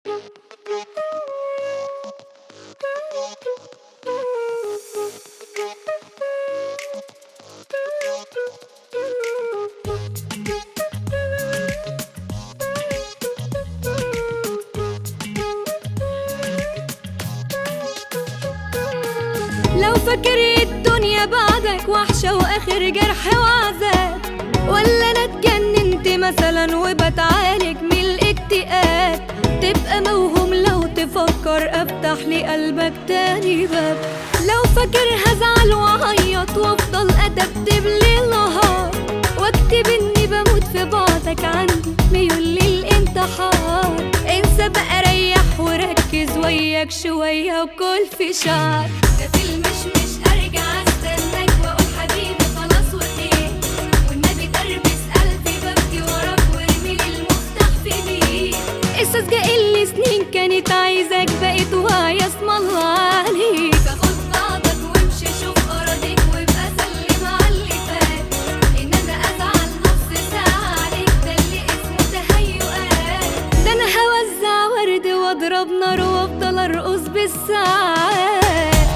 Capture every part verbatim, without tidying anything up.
لو فاكر الدنيا بعدك وحشة واخر جرح وعذاب، ولا انا اتجننت مثلا وبتعالج من الاكتئاب، تبقى موهوم لو تفكر افتح لي قلبك تاني باب. لو فاكر هزعل وعيط وافضل ادبدب ليل نهار، واكتب اني بموت في بعدك عندي ميول للانتحار. انسى بقى ريح وركز وياك شوية وكل في شعر. ده فيلم مش مش ارجع استناك واقول حبيبي خلاص وخير، والنبي تربس قلبي ببكي وراك وارمي لي المفتاح في بيه. احساس جايلي سنين كانت عايزاك بقيت واعية اسم الله عليك. فخد بعضك وامشي شوف اراضيك وابقى سلم على اللي فات، ان انا ازعل نص ساعة عليك ده اللي اسمه تهيؤات. ده انا هوزع ورد واضرب نار وافضل ارقص بالساعات.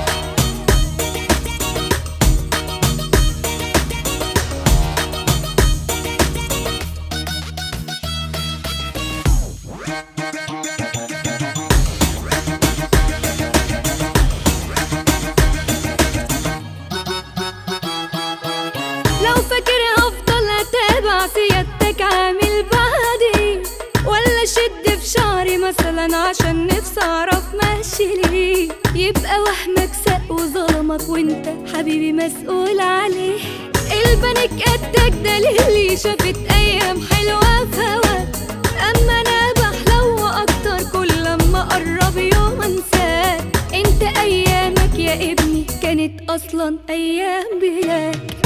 لو فاكر هفضل اتابع سيادتك عامل بعدي، ولا شد في شعري مثلا عشان نفسي اعرف ماشي ليه، يبقى وهمك سق وظلمك وانت حبيبي مسؤول عليه. البنك قدك دليلي شافت ايام حلوة في هواك، اما انا بحلو اكتر كل لما اقرب يوم انساك. انت ايامك يا ابني كانت اصلا ايام بلاك.